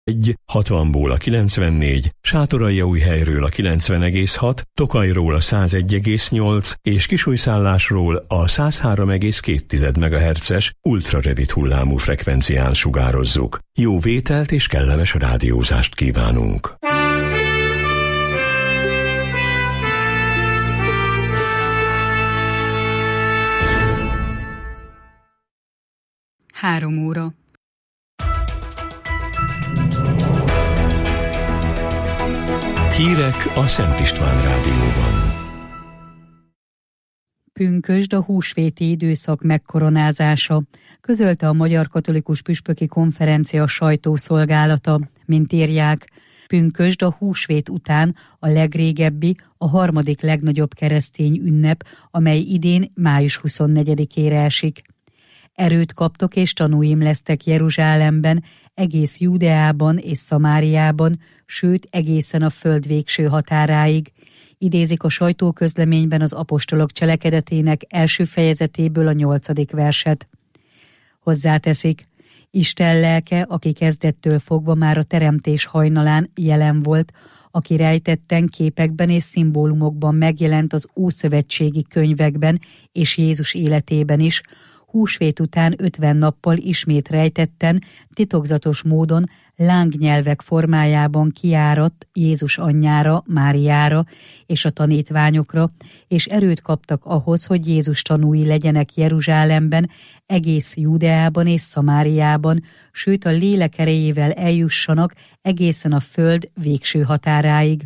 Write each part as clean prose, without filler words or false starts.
60-ból a 94, Sátoraljaújhelyről a 90,6, Tokajról a 101,8 és Kisújszállásról a 103,2 MHz-es ultrarövid hullámú frekvencián sugározzuk. Jó vételt és kellemes rádiózást kívánunk! Három óra. Hírek a Szent István Rádióban. Pünkösd a húsvéti időszak megkoronázása, közölte a Magyar Katolikus Püspöki Konferencia sajtószolgálata. Mint írják, pünkösd a húsvét után a legrégebbi, a harmadik legnagyobb keresztény ünnep, amely idén május 24-ére esik. Erőt kaptok és tanúim lesztek Jeruzsálemben, egész Júdeában és Szamáriában, sőt egészen a föld végső határáig. Idézik a sajtóközleményben az apostolok cselekedetének első fejezetéből a 8. verset. Hozzáteszik, Isten lelke, aki kezdettől fogva már a teremtés hajnalán jelen volt, aki rejtetten képekben és szimbólumokban megjelent az ószövetségi könyvekben és Jézus életében is, húsvét után 50 nappal ismét rejtetten, titokzatos módon lángnyelvek formájában kiáradt Jézus anyjára, Máriára és a tanítványokra, és erőt kaptak ahhoz, hogy Jézus tanúi legyenek Jeruzsálemben, egész Júdeában és Szamáriában, sőt a lélek erejével eljussanak egészen a föld végső határáig.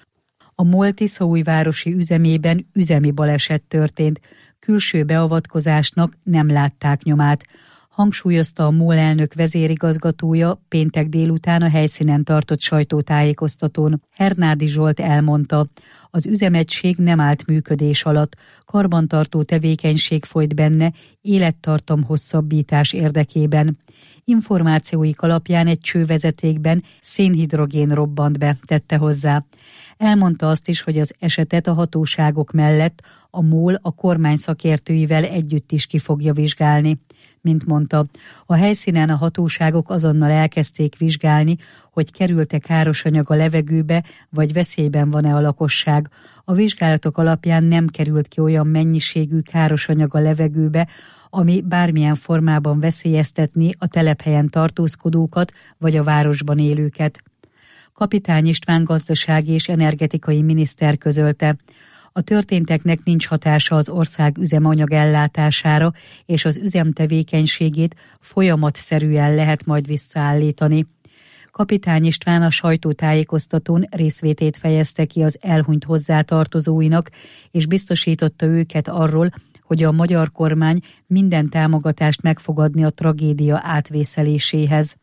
A MOL tiszaújvárosi üzemében üzemi baleset történt, külső beavatkozásnak nem látták nyomát, hangsúlyozta a MOL elnök vezérigazgatója péntek délután a helyszínen tartott sajtótájékoztatón. Hernádi Zsolt elmondta, az üzemegység nem állt működés alatt, karbantartó tevékenység folyt benne élettartam hosszabbítás érdekében. Információik alapján egy csővezetékben szénhidrogén robbant be, tette hozzá. Elmondta azt is, hogy az esetet a hatóságok mellett a MOL a kormány szakértőivel együtt is ki fogja vizsgálni. Mint mondta, a helyszínen a hatóságok azonnal elkezdték vizsgálni, hogy került-e káros anyag a levegőbe, vagy veszélyben van-e a lakosság. A vizsgálatok alapján nem került ki olyan mennyiségű káros anyag a levegőbe, ami bármilyen formában veszélyeztetni a telephelyen tartózkodókat vagy a városban élőket. Kapitány István gazdasági és energetikai miniszter közölte, a történteknek nincs hatása az ország üzemanyag ellátására, és az üzem tevékenységét folyamatszerűen lehet majd visszaállítani. Kapitány István a sajtótájékoztatón részvétét fejezte ki az elhunyt hozzátartozóinak, és biztosította őket arról, hogy a magyar kormány minden támogatást meg fog adni a tragédia átvészeléséhez.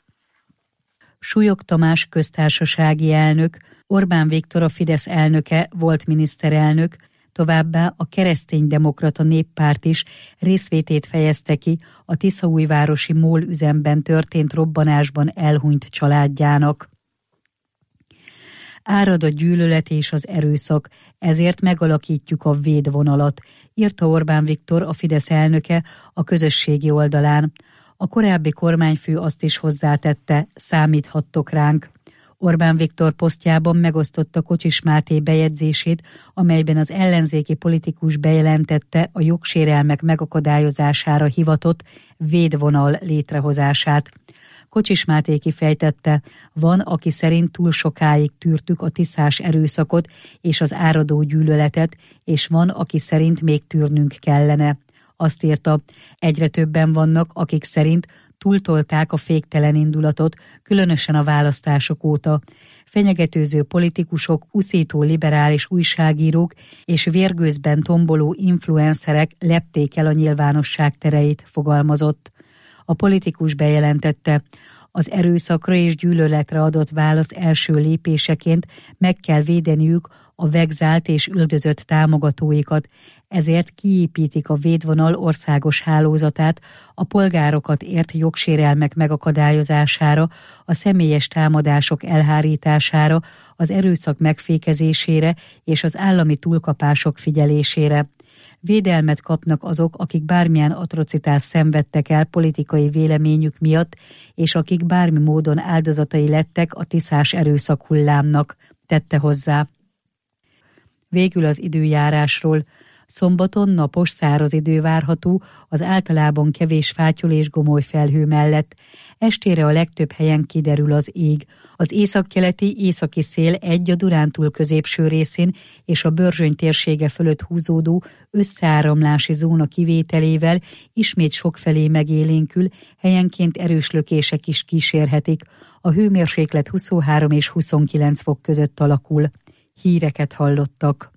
Súlyog Tamás köztársasági elnök, Orbán Viktor a Fidesz elnöke, volt miniszterelnök, továbbá a Kereszténydemokrata Néppárt is részvétét fejezte ki a tiszaújvárosi MOL üzemben történt robbanásban elhunyt családjának. Árad a gyűlölet és az erőszak, ezért megalakítjuk a védvonalat, írta Orbán Viktor, a Fidesz elnöke a közösségi oldalán. A korábbi kormányfő azt is hozzátette, számíthattok ránk. Orbán Viktor posztjában megosztotta Kocsis Máté bejegyzését, amelyben az ellenzéki politikus bejelentette a jogsérelmek megakadályozására hivatott védvonal létrehozását. Kocsis Máté kifejtette, van, aki szerint túl sokáig tűrtük a tiszás erőszakot és az áradó gyűlöletet, és van, aki szerint még tűrnünk kellene. Azt írta, egyre többen vannak, akik szerint túltolták a féktelen indulatot, különösen a választások óta. Fenyegetőző politikusok, uszító liberális újságírók és vérgőzben tomboló influencerek lepték el a nyilvánosság tereit, fogalmazott. A politikus bejelentette, az erőszakra és gyűlöletre adott válasz első lépéseként meg kell védeniük a vegzált és üldözött támogatóikat, ezért kiépítik a védvonal országos hálózatát a polgárokat ért jogsérelmek megakadályozására, a személyes támadások elhárítására, az erőszak megfékezésére és az állami túlkapások figyelésére. Védelmet kapnak azok, akik bármilyen atrocitást szenvedtek el politikai véleményük miatt, és akik bármi módon áldozatai lettek a tiszás erőszak hullámnak, tette hozzá. Végül az időjárásról. Szombaton napos, száraz idő várható, az általában kevés fátyol és gomoly felhő mellett. Estére a legtöbb helyen kiderül az ég. Az északkeleti északi szél a Dunántúl középső részén és a Börzsöny térsége fölött húzódó összeáramlási zóna kivételével ismét sokfelé megélénkül, helyenként erős lökések is kísérhetik. A hőmérséklet 23 és 29 fok között alakul. Híreket hallottak.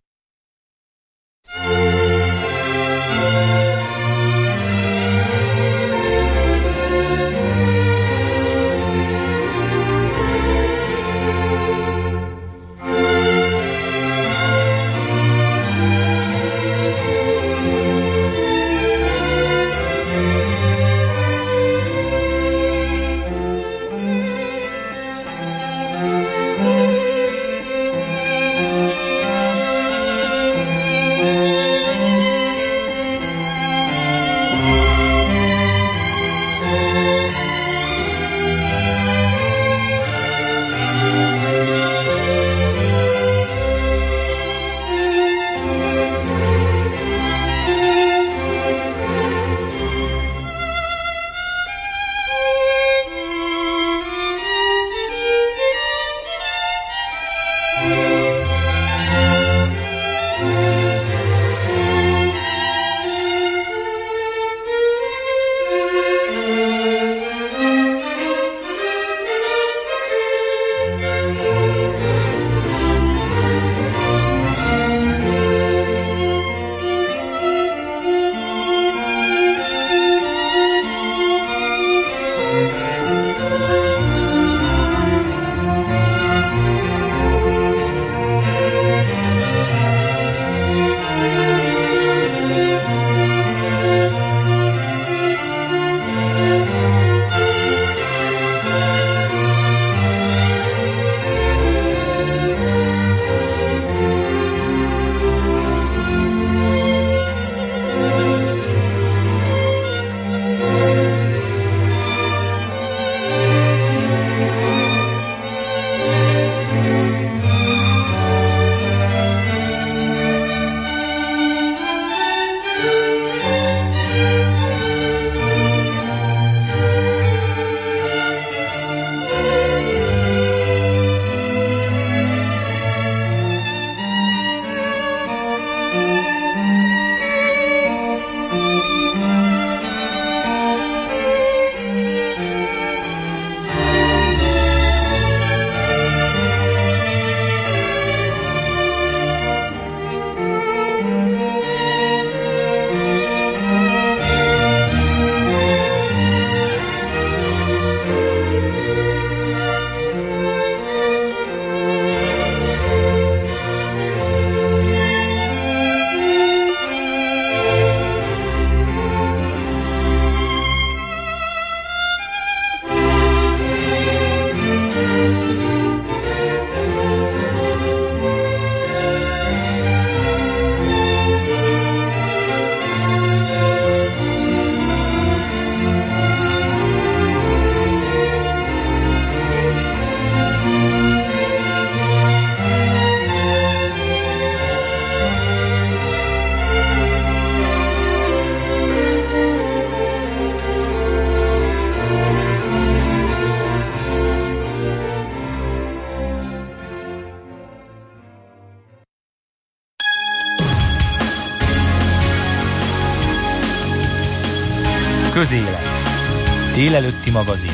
Közélet. Délelőtti magazin.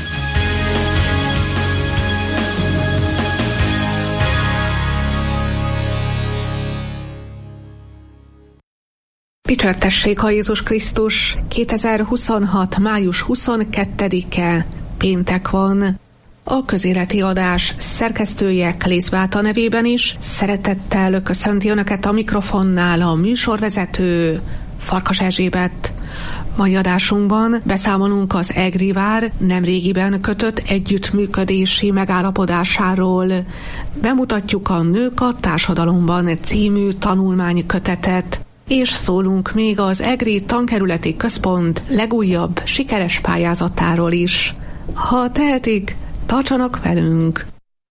Dicsértessék a Jézus Krisztus! 2026. május 22-e péntek van. A közéleti adás szerkesztője Klész Beáta nevében is szeretettel köszönti Önöket a mikrofonnál a műsorvezető Farkas Erzsébet. Mai adásunkban beszámolunk az EGRI vár nemrégiben kötött együttműködési megállapodásáról. Bemutatjuk a Nők a társadalomban című tanulmánykötetet. És szólunk még az Egri Tankerületi Központ legújabb sikeres pályázatáról is. Ha tehetik, tartsanak velünk!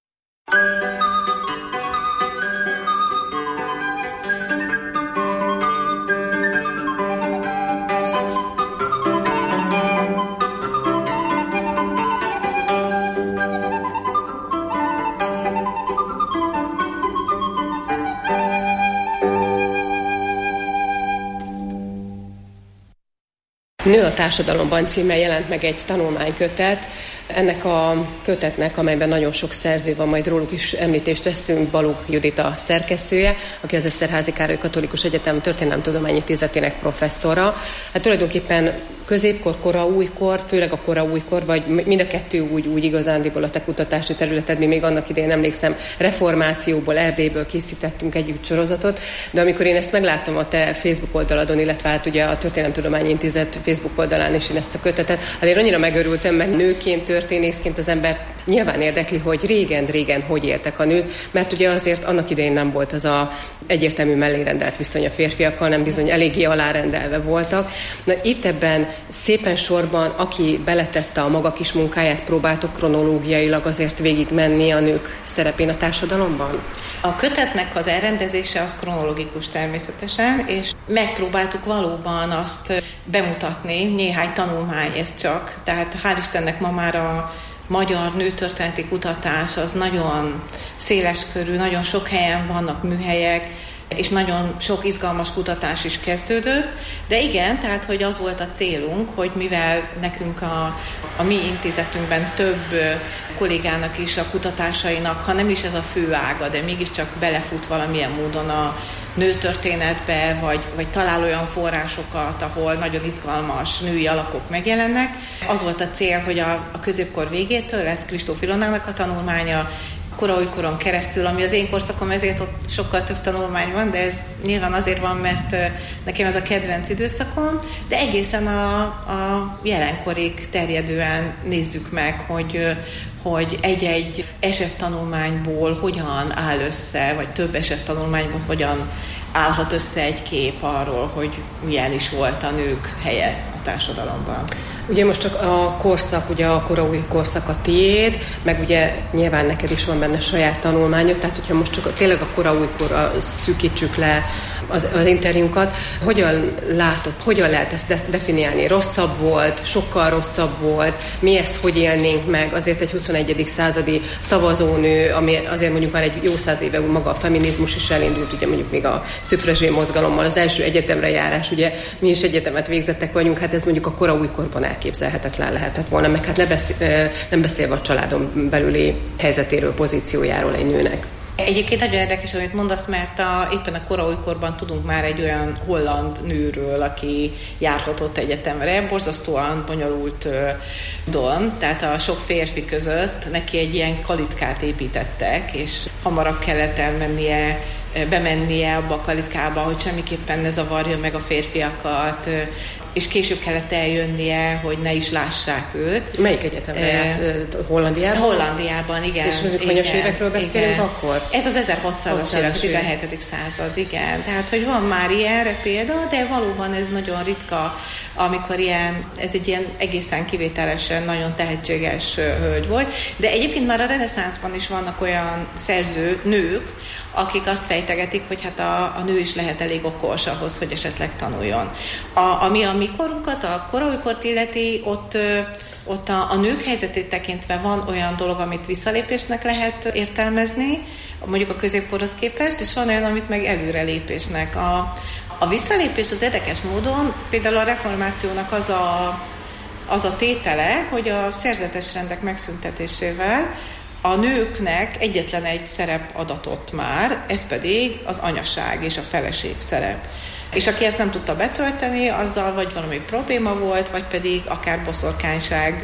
Nő a társadalomban címmel jelent meg egy tanulmánykötet. Ennek a kötetnek, amelyben nagyon sok szerző van, majd róluk is említést teszünk, Balogh Judit a szerkesztője, aki az Eszterházy Károly Katolikus Egyetem Történelemtudományi Intézetének professzora. Hát tulajdonképpen középkor, kora újkor, főleg a kora újkor, vagy mind a kettő úgy igazándiból a te kutatási területed, mi még annak idején emlékszem, reformációból, Erdélyből készítettünk együtt sorozatot, de amikor én ezt megláttam a te Facebook oldaladon, illetve hát ugye a Történelemtudományi Intézet Facebook oldalán is én ezt a kötetet, hát én annyira megörültem, mert nőként, történészként az ember nyilván érdekli, hogy régen hogy éltek a nők, mert ugye azért annak idején nem volt az a egyértelmű mellérendelt viszony a férfiakkal, nem bizony eléggé alárendelve voltak. Na itt ebben szépen sorban, aki beletette a maga kis munkáját, próbáltok kronológiailag azért végigmenni a nők szerepén a társadalomban? A kötetnek az elrendezése az kronológikus természetesen, és megpróbáltuk valóban azt bemutatni, néhány tanulmány ez csak, tehát hál' Istennek ma már a magyar nőtörténeti kutatás az nagyon széleskörű, nagyon sok helyen vannak műhelyek, és nagyon sok izgalmas kutatás is kezdődött, de igen, tehát hogy az volt a célunk, hogy mivel nekünk a mi intézetünkben több kollégának is a kutatásainak, ha nem is ez a fő ága, de mégiscsak belefut valamilyen módon a nőtörténetbe, vagy talál olyan forrásokat, ahol nagyon izgalmas női alakok megjelennek. Az volt a cél, hogy a középkor végétől, ez Kristóf Ilonának a tanulmánya, kora-újkoron keresztül, ami az én korszakom, ezért ott sokkal több tanulmány van, de ez nyilván azért van, mert nekem ez a kedvenc időszakom, de egészen a jelenkorig terjedően nézzük meg, hogy egy-egy esettanulmányból hogyan áll össze, vagy több esettanulmányból hogyan állhat össze egy kép arról, hogy milyen is volt a nők helye a társadalomban. Ugye most csak a korszak, ugye a koraúj korszak a tiéd, meg ugye nyilván neked is van benne saját tanulmányod, tehát hogyha most csak tényleg a koraújkorra szűkítsük le az interjúnkat, hogyan látod, hogyan lehet ezt definiálni? Rosszabb volt, sokkal rosszabb volt, mi ezt hogy élnénk meg? Azért egy 21. századi szavazónő, ami azért mondjuk már egy jó 100 éve maga a feminizmus is elindult, ugye mondjuk még a szüfrezsé mozgalommal, az első egyetemre járás, ugye mi is egyetemet végzettek vagyunk, hát ez mondjuk a koraújkorban elképzelhetetlen lehetett volna, meg hát nem beszélve a családon belüli helyzetéről, pozíciójáról egy nőnek. Egyébként nagyon érdekes, amit mondasz, mert éppen a koraújkorban tudunk már egy olyan holland nőről, aki járhatott egyetemre, borzasztóan bonyolult don, tehát a sok férfi között neki egy ilyen kalitkát építettek, és hamarabb kellett bemennie abba a kalitkába, hogy semmiképpen ne zavarja meg a férfiakat, és később kellett eljönnie, hogy ne is lássák őt. Melyik egyetemre járt? Hollandiában? Hollandiában, igen. És mondjuk hanyas évekről beszélünk igen. Akkor? Ez az 1600-as évek, 17. század, igen. Tehát, hogy van már ilyenre példa, de valóban ez nagyon ritka, amikor ez egy ilyen egészen kivételesen nagyon tehetséges hölgy volt. De egyébként már a reneszánszban is vannak olyan szerző nők, akik azt fejtegetik, hogy hát a nő is lehet elég okos ahhoz, hogy esetleg tanuljon. Ami a mi korunkat, a koraújkort illeti, ott a nők helyzetét tekintve van olyan dolog, amit visszalépésnek lehet értelmezni, mondjuk a középkorhoz képest, és van olyan, amit meg előrelépésnek. A visszalépés az érdekes módon, például a reformációnak az a tétele, hogy a szerzetes rendek megszüntetésével a nőknek egyetlen egy szerep adatott már, ez pedig az anyaság és a feleség szerep. És aki ezt nem tudta betölteni, azzal vagy valami probléma volt, vagy pedig akár boszorkányság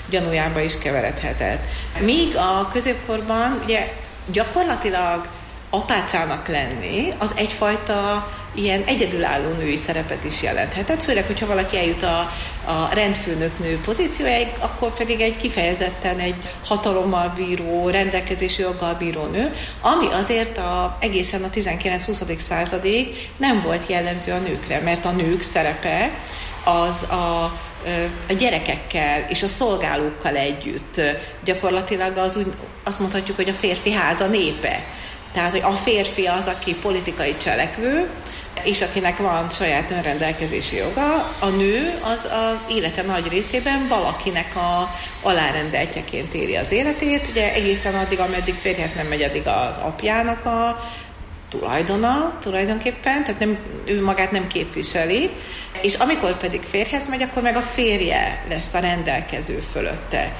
gyanújába is keveredhetett. Míg a középkorban ugye gyakorlatilag apácának lenni, az egyfajta ilyen egyedülálló női szerepet is jelenthet. Főleg, hogyha valaki eljut a rendfőnöknő pozíciójáig, akkor pedig egy kifejezetten egy hatalommal bíró, rendelkezési joggal bíró nő, ami azért egészen a 19-20. századig nem volt jellemző a nőkre, mert a nők szerepe az a gyerekekkel és a szolgálókkal együtt gyakorlatilag azt mondhatjuk, hogy a férfi háza népe. Tehát, hogy a férfi az, aki politikai cselekvő, és akinek van saját önrendelkezési joga, a nő az az élete nagy részében valakinek a alárendeltjeként éli az életét, ugye egészen addig, ameddig férjhez nem megy, addig az apjának a tulajdona tulajdonképpen, tehát ő magát nem képviseli, és amikor pedig férjhez megy, akkor meg a férje lesz a rendelkező fölötte.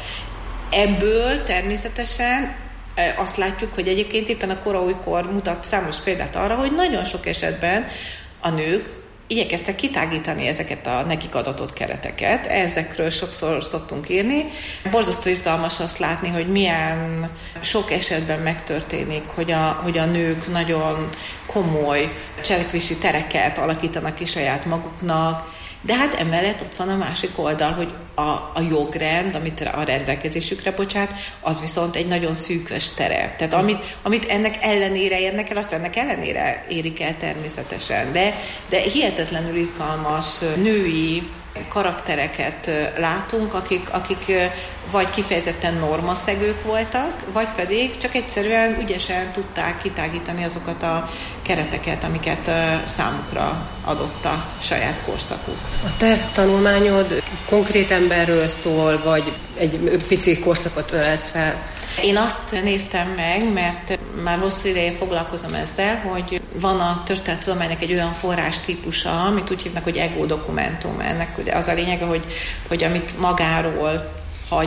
Ebből természetesen azt látjuk, hogy egyébként éppen a kora újkor mutat számos példát arra, hogy nagyon sok esetben a nők igyekeztek kitágítani ezeket a nekik adatott kereteket. Ezekről sokszor szoktunk írni. Borzasztó izgalmas azt látni, hogy milyen sok esetben megtörténik, hogy a nők nagyon komoly cselekvési tereket alakítanak ki saját maguknak, de hát emellett ott van a másik oldal, hogy a jogrend, amit a rendelkezésükre bocsát, az viszont egy nagyon szűkös terep. Tehát amit ennek ellenére érnek el, azt ennek ellenére érik el természetesen. De hihetetlenül izgalmas női karaktereket látunk, akik vagy kifejezetten normaszegők voltak, vagy pedig csak egyszerűen ügyesen tudták kitágítani azokat a kereteket, amiket számukra adott a saját korszakuk. A te tanulmányod konkrét emberről szól, vagy egy pici korszakot ölelsz fel? Én azt néztem meg, mert már hosszú ideje foglalkozom ezzel, hogy van a történettudománynak egy olyan forrás típusa, amit úgy hívnak, hogy ego dokumentum. Ennek ugye az a lényege, hogy amit magáról hagy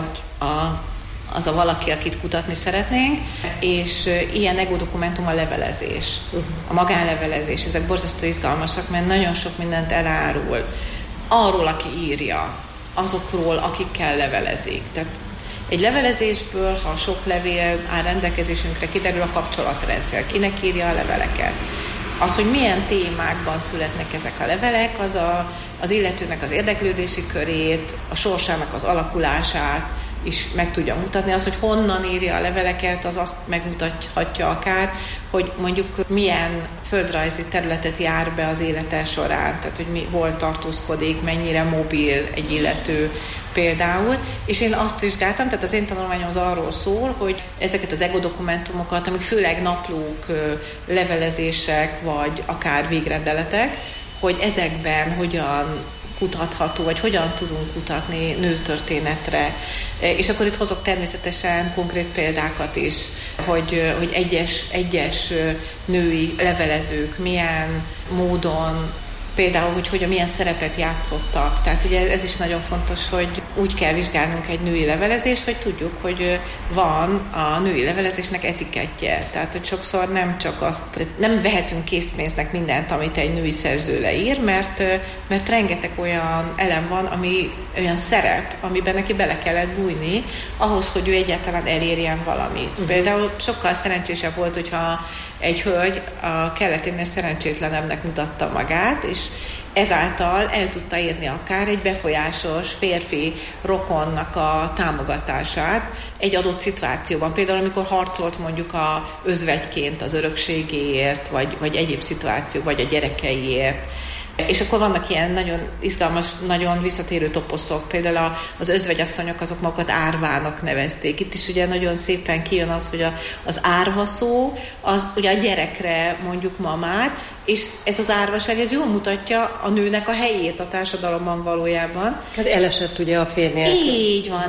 az a valaki, akit kutatni szeretnénk, és ilyen ego dokumentum a levelezés, a magánlevelezés. Ezek borzasztó izgalmasak, mert nagyon sok mindent elárul arról, aki írja, azokról, akikkel levelezik. Tehát egy levelezésből, ha sok levél áll rendelkezésünkre, kiderül a kapcsolatrendszer, kinek írja a leveleket. Az, hogy milyen témákban születnek ezek a levelek, az illetőnek az érdeklődési körét, a sorsának az alakulását is meg tudja mutatni. Az, hogy honnan írja a leveleket, az azt megmutathatja akár, hogy mondjuk milyen földrajzi területet jár be az élete során, tehát hogy hol tartózkodik, mennyire mobil egy illető például. És én azt vizsgáltam, tehát az én tanulmányom az arról szól, hogy ezeket az ego dokumentumokat, amik főleg naplók, levelezések, vagy akár végrendeletek, hogy ezekben hogyan kutatható, vagy hogyan tudunk kutatni nőtörténetre. És akkor itt hozok természetesen konkrét példákat is, hogy egyes női levelezők milyen módon, például, hogy milyen szerepet játszottak. Tehát ugye ez is nagyon fontos, hogy úgy kell vizsgálnunk egy női levelezést, hogy tudjuk, hogy van a női levelezésnek etikettje. Tehát, hogy sokszor nem vehetünk készpénznek mindent, amit egy női szerző leír, mert rengeteg olyan elem van, olyan szerep, amiben neki bele kellett bújni, ahhoz, hogy ő egyáltalán elérjen valamit. Például sokkal szerencsésebb volt, hogyha egy hölgy a kelleténél szerencsétlenebbnek mutatta magát, és ezáltal el tudta érni akár egy befolyásos férfi rokonnak a támogatását egy adott szituációban. Például, amikor harcolt mondjuk özvegyként az örökségéért, vagy egyéb szituáció, vagy a gyerekeiért. És akkor vannak ilyen nagyon izgalmas, nagyon visszatérő toposzok. Például az özvegyasszonyok azok magukat árvának nevezték. Itt is ugye nagyon szépen kijön az, hogy az árva szó, az ugye a gyerekre mondjuk ma már, és ez az árvaság, ez jól mutatja a nőnek a helyét a társadalomban valójában. Hát elesett ugye a férnél. Így van,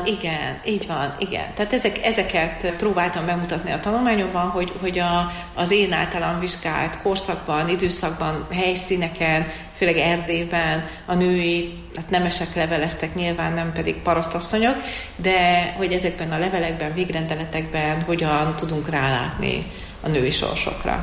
igen. Tehát ezeket próbáltam bemutatni a tanulmányomban, hogy az én általam vizsgált korszakban, időszakban, helyszíneken, főleg Erdélyben a női, hát nemesek leveleztek nyilván, nem pedig parasztasszonyok, de hogy ezekben a levelekben, végrendeletekben hogyan tudunk rálátni a női sorsokra.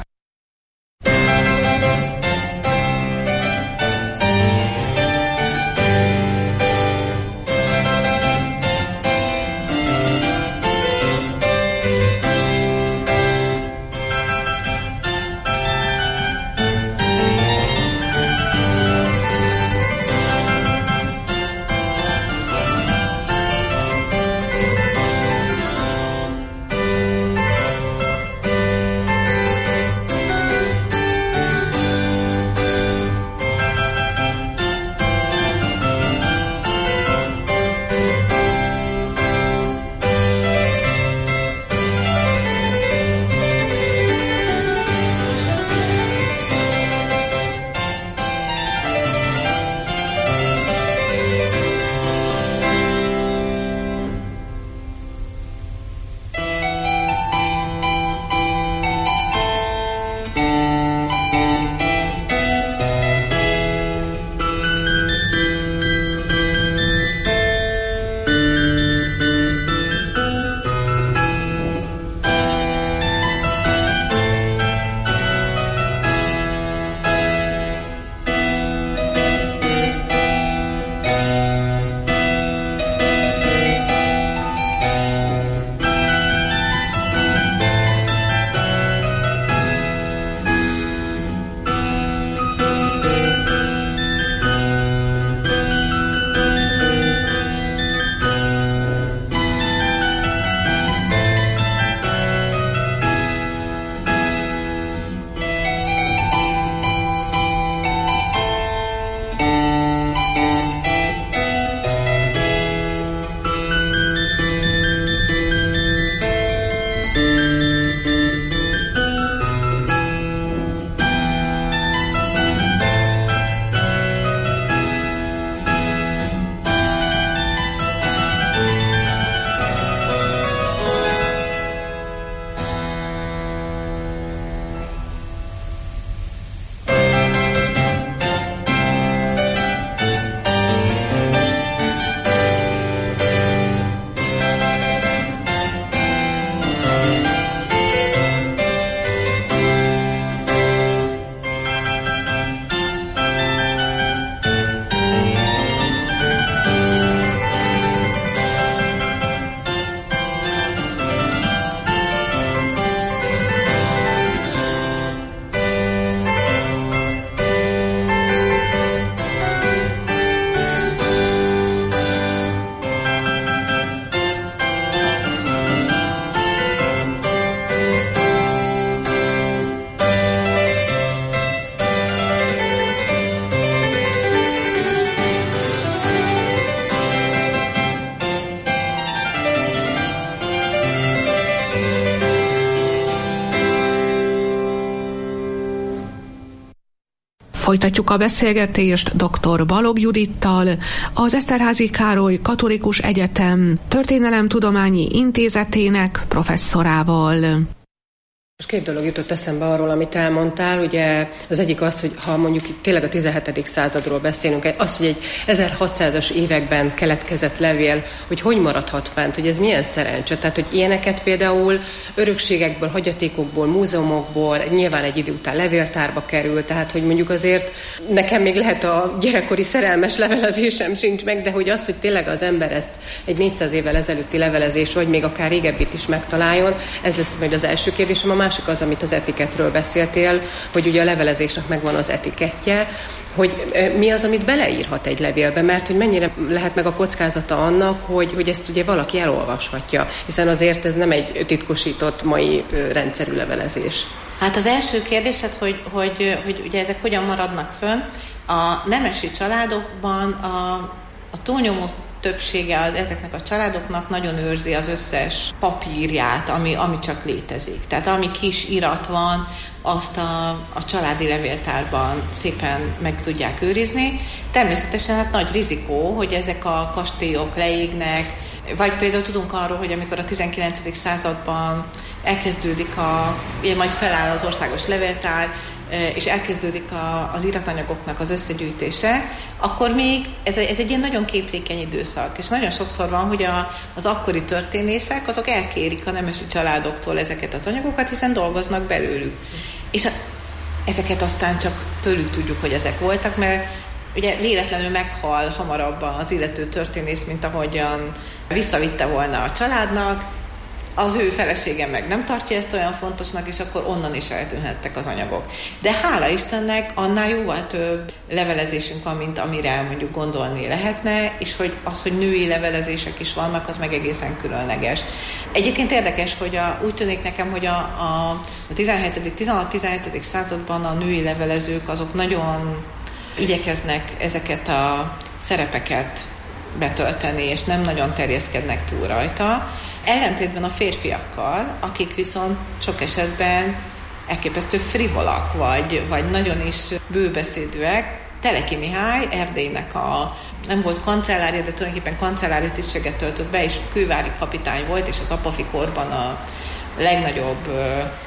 Folytatjuk a beszélgetést dr. Balogh Judittal, az Eszterházy Károly Katolikus Egyetem Történelemtudományi Intézetének professzorával. Most két dolog jutott eszembe arról, amit elmondtál. Ugye az egyik az, hogy ha mondjuk itt tényleg a 17. századról beszélünk, az, hogy egy 1600-as években keletkezett levél, hogy maradhat fent, hogy ez milyen szerencse. Tehát, hogy ilyeneket például örökségekből, hagyatékokból, múzeumokból, nyilván egy idő után levéltárba kerül, tehát, hogy mondjuk azért nekem még lehet a gyerekkori szerelmes levelezésem sincs meg, de hogy az, hogy tényleg az ember ezt egy 400 évvel ezelőtti levelezés, vagy még akár régebbit is megtaláljon, ez lesz majd az első kérdésem. A másik az, amit az etiketről beszéltél, hogy ugye a levelezésnek megvan az etikettje, hogy mi az, amit beleírhat egy levélbe, mert hogy mennyire lehet meg a kockázata annak, hogy ezt ugye valaki elolvashatja, hiszen azért ez nem egy titkosított mai rendszerű levelezés. Hát az első kérdésed, hogy ugye ezek hogyan maradnak fönn. A nemesi családokban a túlnyomó többsége ezeknek a családoknak nagyon őrzi az összes papírját, ami csak létezik. Tehát ami kis irat van, azt a családi levéltárban szépen meg tudják őrizni. Természetesen hát nagy rizikó, hogy ezek a kastélyok leégnek, vagy például tudunk arról, hogy amikor a 19. században elkezdődik majd feláll az országos levéltár, és elkezdődik az iratanyagoknak az összegyűjtése, akkor még ez egy ilyen nagyon képlékeny időszak. És nagyon sokszor van, hogy az akkori történészek, azok elkérik a nemesi családoktól ezeket az anyagokat, hiszen dolgoznak belőlük. És ezeket aztán csak tőlük tudjuk, hogy ezek voltak, mert ugye véletlenül meghal hamarabb az illető történész, mint ahogyan visszavitte volna a családnak, az ő felesége meg nem tartja ezt olyan fontosnak, és akkor onnan is eltűnhettek az anyagok. De hála Istennek annál jóval több levelezésünk van, mint amire mondjuk gondolni lehetne, és hogy női levelezések is vannak, az meg egészen különleges. Egyébként érdekes, hogy úgy tűnik nekem, hogy a 16-17. században a női levelezők azok nagyon igyekeznek ezeket a szerepeket betölteni, és nem nagyon terjeszkednek túl rajta. Ellentétben a férfiakkal, akik viszont sok esetben elképesztő frivolak, vagy nagyon is bőbeszédűek. Teleki Mihály, Erdélynek nem volt kancellária, de tulajdonképpen kancellári tisztséget töltött be, és kővári kapitány volt, és az apafi korban a legnagyobb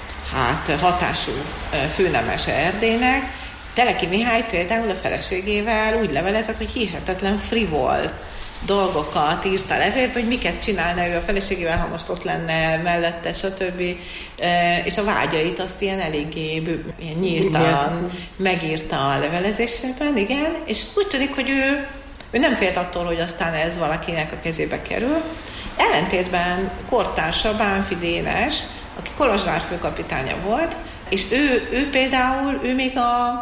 hatású főnemese Erdélynek. Teleki Mihály például a feleségével úgy levelezett, hogy hihetetlen frivol dolgokat írt a levélbe, hogy miket csinálna ő a feleségével, ha most ott lenne mellette, stb. És a vágyait azt ilyen eléggé ilyen nyíltan megírta a levelezésében, igen, és úgy tűnik, hogy ő nem félt attól, hogy aztán ez valakinek a kezébe kerül. Ellentétben kortársa Bánffy Dénes, aki Kolozsvár főkapitánya volt, és ő például, ő még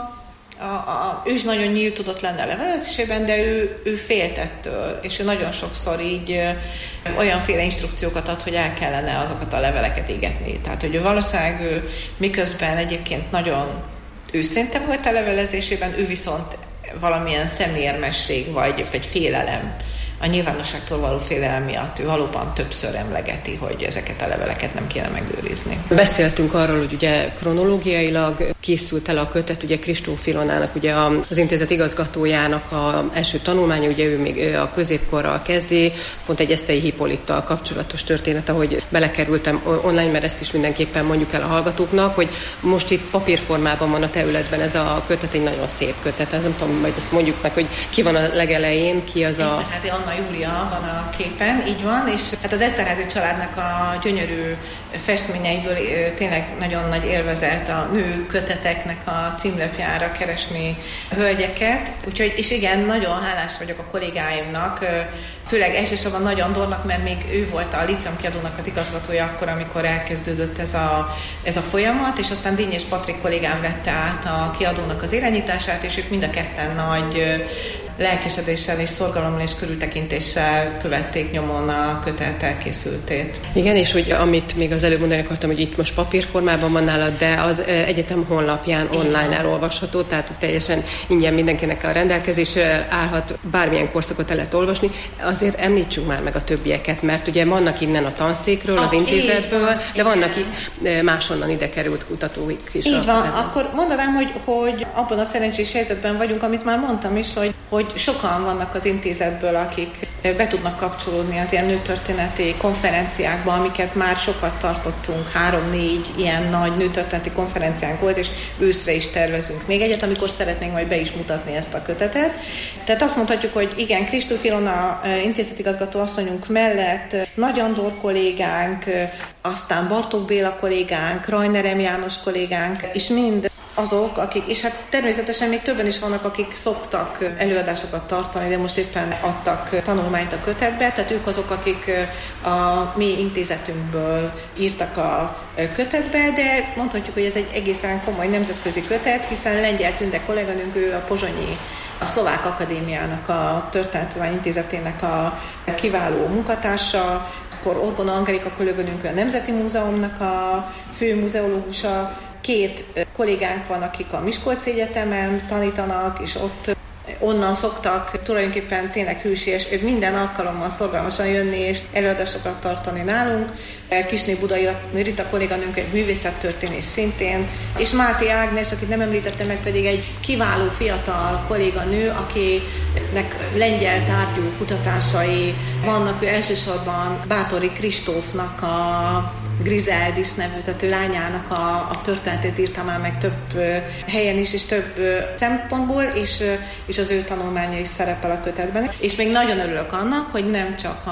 ő is nagyon nyílt tudott lenni a levelezésében, de ő félt ettől, és ő nagyon sokszor így olyanféle instrukciókat ad, hogy el kellene azokat a leveleket égetni. Tehát, hogy valószínűleg miközben egyébként nagyon őszinte volt a levelezésében, ő viszont valamilyen szemérmesség vagy félelem, a nyilvánosságtól való félelem miatt ő valóban többször emlegeti, hogy ezeket a leveleket nem kéne megőrizni. Beszéltünk arról, hogy ugye kronológiailag készült el a kötet, ugye Kristóf Ilonának, ugye az intézet igazgatójának az első tanulmánya, ugye ő még a középkorral kezdi, pont egy Esztei Hippolittal kapcsolatos történet, ahogy belekerültem online, mert ezt is mindenképpen mondjuk el a hallgatóknak, hogy most itt papírformában van a területben ez a kötet, egy nagyon szép kötet, ez nem tudom, majd ezt mondjuk meg, hogy ki van a legelején, ki az a... Eszterházy Anna Júlia van a képen, így van, és hát az Eszterházy családnak a gyönyörű festményeiből tényleg nagyon nagy élvezet a nő köteteknek a címlapjára keresni hölgyeket, úgyhogy, és igen, nagyon hálás vagyok a kollégáimnak, főleg elsősorban Nagy Andornak, mert még ő volt a Líceum kiadónak az igazgatója akkor, amikor elkezdődött ez a folyamat, és aztán Dinnyés Patrik kollégám vette át a kiadónak az irányítását, és ők mind a ketten nagy lelkesedéssel és szorgalommal és körültekintéssel követték nyomon a kötet elkészültét. Igen, és hogy amit még az előbb mondani akartam, hogy itt most papírformában van nálad, de az egyetem honlapján online elolvasható, tehát teljesen ingyen mindenkinek a rendelkezésre állhat, bármilyen korszakot el lehet olvasni. Azért említsünk már meg a többieket, mert ugye vannak innen a tanszékről, az intézetből, de vannak máshonnan ide került kutatóik is. Így van, akkor mondanám, hogy abban a szerencsés helyzetben vagyunk, amit már mondtam is, hogy sokan vannak az intézetből, akik be tudnak kapcsolódni az ilyen nőtörténeti konferenciákba, amiket már sokat tartottunk, 3-4 ilyen nagy nőtörténeti konferenciánk volt, és őszre is tervezünk még egyet, amikor szeretnénk majd be is mutatni ezt a kötetet. Tehát azt mondhatjuk, hogy igen, Kristóf Ilona intézetigazgató asszonyunk mellett Nagy Andor kollégánk, aztán Bartók Béla kollégánk, Rajner M. János kollégánk, és mind azok, akik, és hát természetesen még többen is vannak, akik szoktak előadásokat tartani, de most éppen adtak tanulmányt a kötetbe, tehát ők azok, akik a mi intézetünkből írtak a kötetbe, de mondhatjuk, hogy ez egy egészen komoly nemzetközi kötet, hiszen Lengyel Tünde kolléganőnk, ő a pozsonyi, a Szlovák Akadémiának, a Történetudomány Intézetének a kiváló munkatársa, akkor Orgona Angelika kolléganőnk a Nemzeti Múzeumnak a fő muzeológusa, 2 kollégánk van, akik a Miskolci Egyetemen tanítanak, és ott onnan szoktak tulajdonképpen tényleg hűséges, ők minden alkalommal szorgalmasan jönni és előadásokat tartani nálunk. Kisné Budai Rita kolléganőnk egy művészettörténész szintén, és Máté Ágnes, akit nem említettem meg, pedig egy kiváló fiatal kolléganő, akinek lengyel tárgyú kutatásai vannak. Ő elsősorban Báthori Kristófnak a Griseldis nevezető lányának a történetét írta már meg több helyen is, és több szempontból, és az ő tanulmánya is szerepel a kötetben. És még nagyon örülök annak, hogy nem csak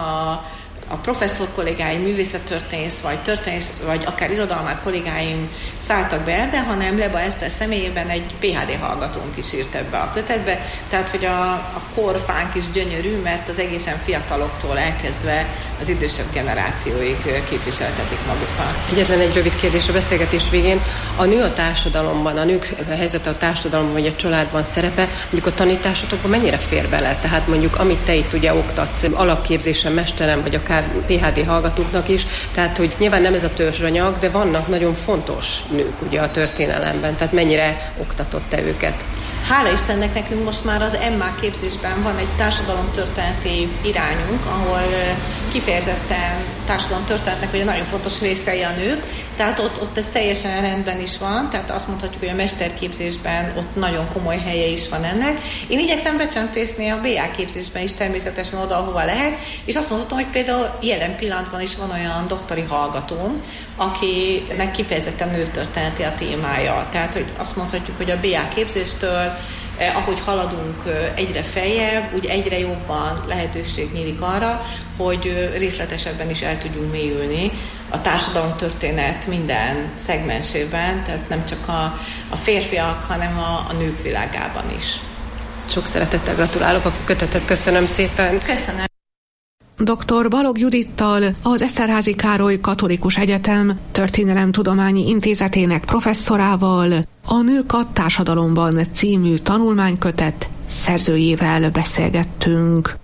a professzor kollégáim, művészettörténész, vagy történész, vagy akár irodalmár kollégáim szálltak be ebbe, hanem Leba Eszter személyében egy PhD hallgatónk is írt ebbe a kötetbe, tehát hogy a korfánk is gyönyörű, mert az egészen fiataloktól elkezdve az idősebb generációig képviseltetik magukat. Egyetlen egy rövid kérdés a beszélgetés végén. A nő a társadalomban, a nők helyzete a társadalomban, vagy a családban szerepe, mondjuk a tanításotokban mennyire fér bele? Tehát mondjuk, amit te itt ugye oktatsz, alapképzésen mesterem, vagy akár PhD hallgatóknak is, tehát hogy nyilván nem ez a törzsanyag, de vannak nagyon fontos nők ugye a történelemben, tehát mennyire oktatott te őket? Hála Istennek nekünk most már az MA képzésben van egy társadalomtörténeti irányunk, ahol kifejezetten társadalomtörténetnek ugye nagyon fontos részei a nők, tehát ott ez teljesen rendben is van, tehát azt mondhatjuk, hogy a mesterképzésben ott nagyon komoly helye is van ennek. Én igyekszem becsempészni a BA képzésben is természetesen oda, ahova lehet, és azt mondhatom, hogy például jelen pillanatban is van olyan doktori hallgatóm, akinek kifejezetten nőtörténeti a témája. Tehát hogy azt mondhatjuk, hogy a BA képzéstől ahogy haladunk egyre feljebb, úgy egyre jobban lehetőség nyílik arra, hogy részletesebben is el tudjunk mélyülni a társadalomtörténet minden szegmensében, tehát nem csak a férfiak, hanem a nők világában is. Sok szeretettel gratulálok a kötethez, köszönöm szépen. Köszönöm. Dr. Balogh Judittal, az Eszterházy Károly Katolikus Egyetem Történelemtudományi Intézetének professzorával a Nők a társadalomban című tanulmánykötet szerzőjével beszélgettünk.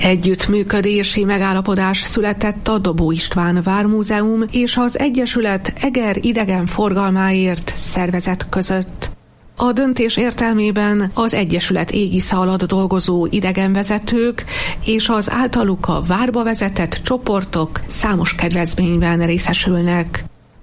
Együttműködési megállapodás született a Dobó István Vármúzeum és az Egyesület Eger idegenforgalmáért szervezet között. A döntés értelmében az Egyesület égisze alatt dolgozó idegenvezetők és az általuk a várba vezetett csoportok számos kedvezményben részesülnek.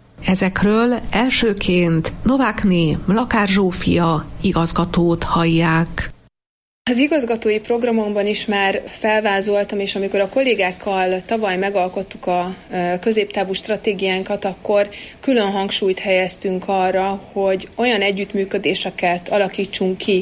Ezekről elsőként Novákné Mlakár Zsófia igazgatót hallják. Az igazgatói programomban is már felvázoltam, és amikor a kollégákkal tavaly megalkottuk a középtávú stratégiánkat, akkor külön hangsúlyt helyeztünk arra, hogy olyan együttműködéseket alakítsunk ki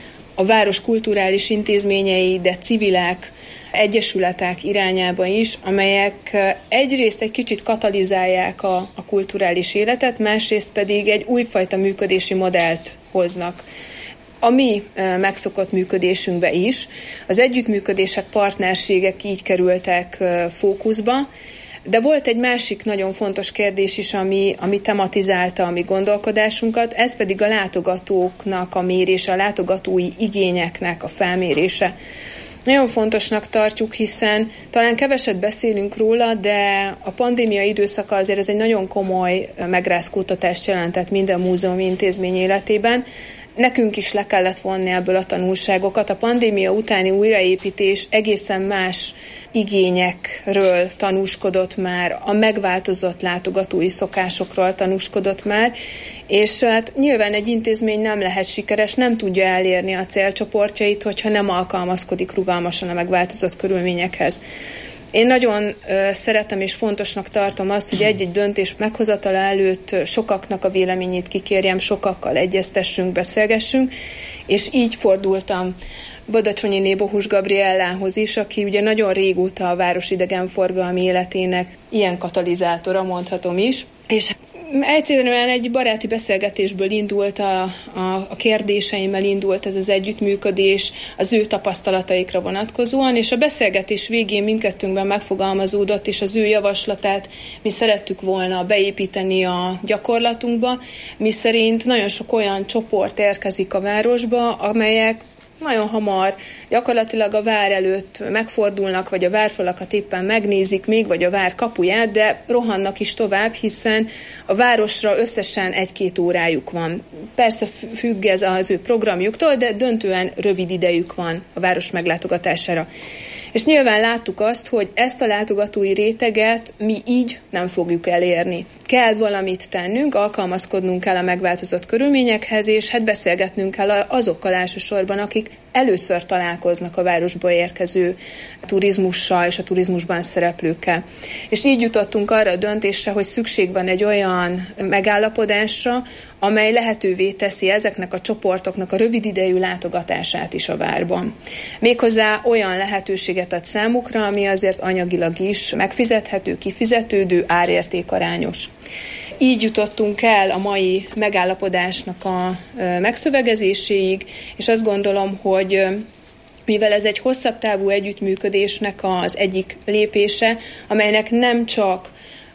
a város kulturális intézményei, de civilek, egyesületek irányába is, amelyek egyrészt egy kicsit katalizálják a kulturális életet, másrészt pedig egy újfajta működési modellt hoznak. A mi megszokott működésünkbe is. Az együttműködések, partnerségek így kerültek fókuszba, de volt egy másik nagyon fontos kérdés is, ami tematizálta a mi gondolkodásunkat, ez pedig a látogatóknak a mérése, a látogatói igényeknek a felmérése. Nagyon fontosnak tartjuk, hiszen talán keveset beszélünk róla, de a pandémia időszaka azért ez egy nagyon komoly megrázkódtatást jelentett minden múzeum intézmény életében. Nekünk is le kellett vonni ebből a tanulságokat. A pandémia utáni újraépítés egészen más igényekről tanúskodott már, a megváltozott látogatói szokásokról tanúskodott már, és hát nyilván egy intézmény nem lehet sikeres, nem tudja elérni a célcsoportjait, hogyha nem alkalmazkodik rugalmasan a megváltozott körülményekhez. Én nagyon szeretem és fontosnak tartom azt, hogy egy-egy döntés meghozatala előtt sokaknak a véleményét kikérjem, sokakkal egyeztessünk, beszélgessünk, és így fordultam Badacsonyiné Bohus Gabriellához is, aki ugye nagyon régóta a város idegenforgalmi életének ilyen katalizátora, mondhatom is, és egyszerűen egy baráti beszélgetésből indult, a kérdéseimmel indult ez az együttműködés az ő tapasztalataikra vonatkozóan, és a beszélgetés végén mindkettőnkben megfogalmazódott, és az ő javaslatát mi szerettük volna beépíteni a gyakorlatunkba, miszerint nagyon sok olyan csoport érkezik a városba, amelyek nagyon hamar gyakorlatilag a vár előtt megfordulnak, vagy a várfalakat éppen megnézik még, vagy a vár kapuját, de rohannak is tovább, hiszen a városra összesen 1-2 órájuk van. Persze függ ez az ő programjuktól, de döntően rövid idejük van a város meglátogatására. És nyilván láttuk azt, hogy ezt a látogatói réteget mi így nem fogjuk elérni. Kell valamit tennünk, alkalmazkodnunk kell a megváltozott körülményekhez, és hát beszélgetnünk kell azokkal elsősorban, akik először találkoznak a városba érkező turizmussal és a turizmusban szereplőkkel. És így jutottunk arra a döntésre, hogy szükség van egy olyan megállapodásra, amely lehetővé teszi ezeknek a csoportoknak a rövid idejű látogatását is a várban. Méghozzá olyan lehetőséget ad számukra, ami azért anyagilag is megfizethető, kifizetődő, árértékarányos. Így jutottunk el a mai megállapodásnak a megszövegezéséig, és azt gondolom, hogy mivel ez egy hosszabb távú együttműködésnek az egyik lépése, amelynek nem csak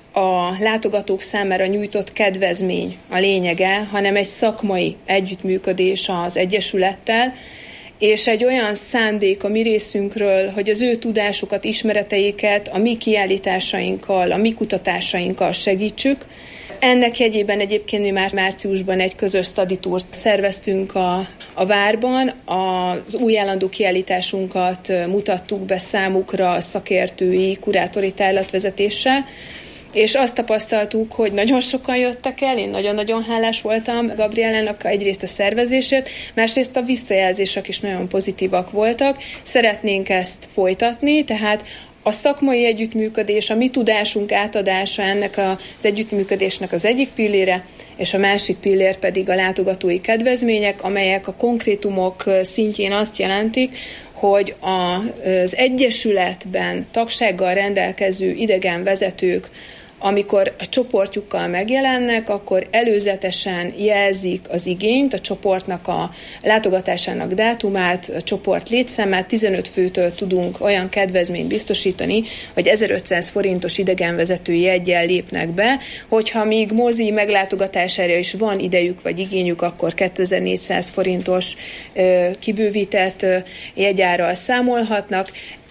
a látogatók számára nyújtott kedvezmény a lényege, hanem egy szakmai együttműködés az Egyesülettel, és egy olyan szándék a mi részünkről, hogy az ő tudásukat, ismereteiket a mi kiállításainkkal, a mi kutatásainkkal segítsük. Ennek jegyében egyébként mi már márciusban egy közös study tourt szerveztünk a várban. Az új állandó kiállításunkat mutattuk be számukra szakértői, kurátori tárlatvezetéssel, és azt tapasztaltuk, hogy nagyon sokan jöttek el, én nagyon-nagyon hálás voltam Gabriellának egyrészt a szervezésért, másrészt a visszajelzések is nagyon pozitívak voltak. Szeretnénk ezt folytatni, tehát a szakmai együttműködés, a mi tudásunk átadása ennek az együttműködésnek az egyik pillére, és a másik pillér pedig a látogatói kedvezmények, amelyek a konkrétumok szintjén azt jelentik, hogy az Egyesületben tagsággal rendelkező idegenvezetők, amikor a csoportjukkal megjelennek, akkor előzetesen jelzik az igényt, a csoportnak a látogatásának dátumát, a csoport létszámát, 15 főtől tudunk olyan kedvezményt biztosítani, hogy 1500 forintos idegenvezetői jeggyel lépnek be, hogyha még mozi meglátogatására is van idejük vagy igényük, akkor 2400 forintos kibővített jegyárral számolhatnak.